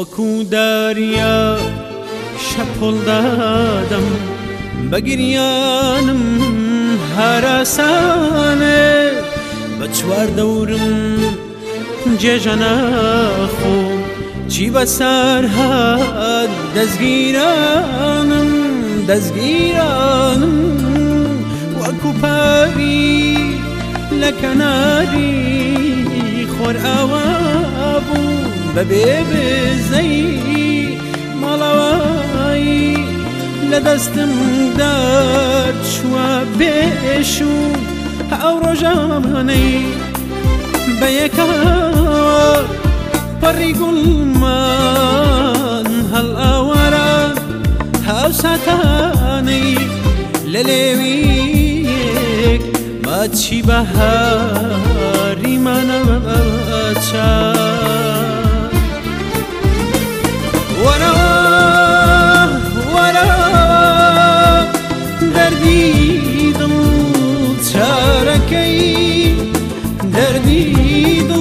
وەکو داریا شەپۆڵ دادەم بە گریانم هەراسانێ بە چوار دەورم جێژە ناخۆم چی بەسەر هات دەستگیرانم وەکو پەری لە کەناری خۆر ئاوا بوو بەبێ بزەی ماڵەوایی لە دەستم دەرچووە پێش و ئەو ڕۆژانەی بە یەکەوە پەڕی گوڵمان هەڵ ئاوەرە هاوساتانەی لە لێویەک ماچی بەهاریمانە چار وەرە دەردی دڵ چارەکەی دەردی دڵ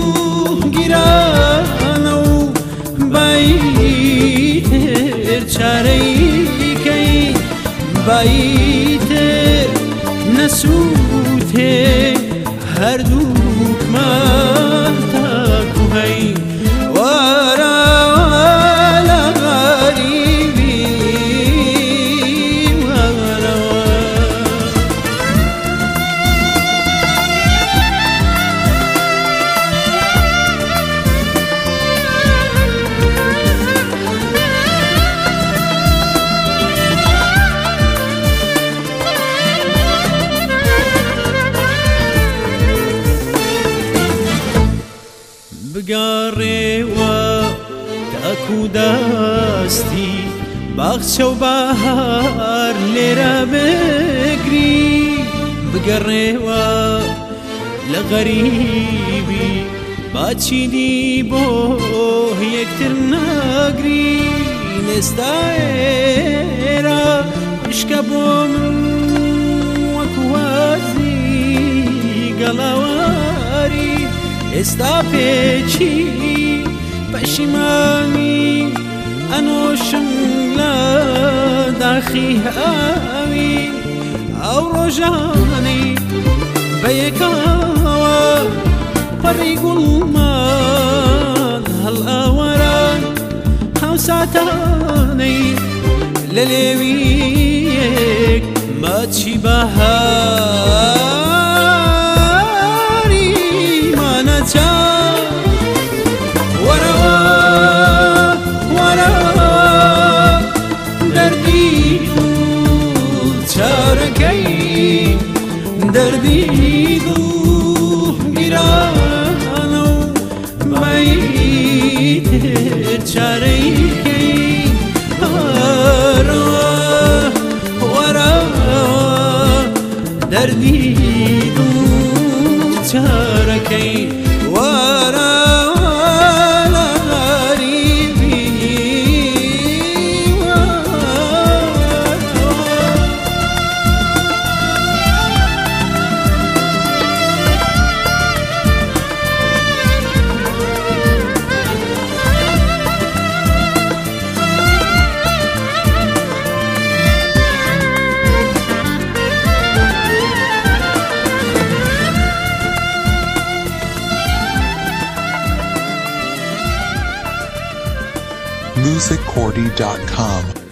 گیرانە و بایی تر چارەیکەی بایی تر نەسووتێ هەردووکمان تاکوهەی وەرە لە غەریبی وەرەوە بگەڕێوە تاکو دەستی باخچە و بەهار لێرە بگری بگەڕێوە لە غەریبی باچیدی بۆ یەکتر ناگری لێستا ئێرە شکە بۆ من وەکو وەرزی گەڵاواری ئێستا پێچی پەشیمانی ئەنۆشم لە داخی هاوی ئەو ڕۆژانەی بە یەکەوە پەڕی گوڵمان هەڵ ئاوەران هاوساتانەی لە لێویەک ماچی بەهاریمانە چار وەرە دەردی دڵ چارەکەی دەردی دڵ گیرانە و بایی تر چارەیکەی وەرە دەردی دڵ چارەکەی وەرە لە غەریبی musiccordy.com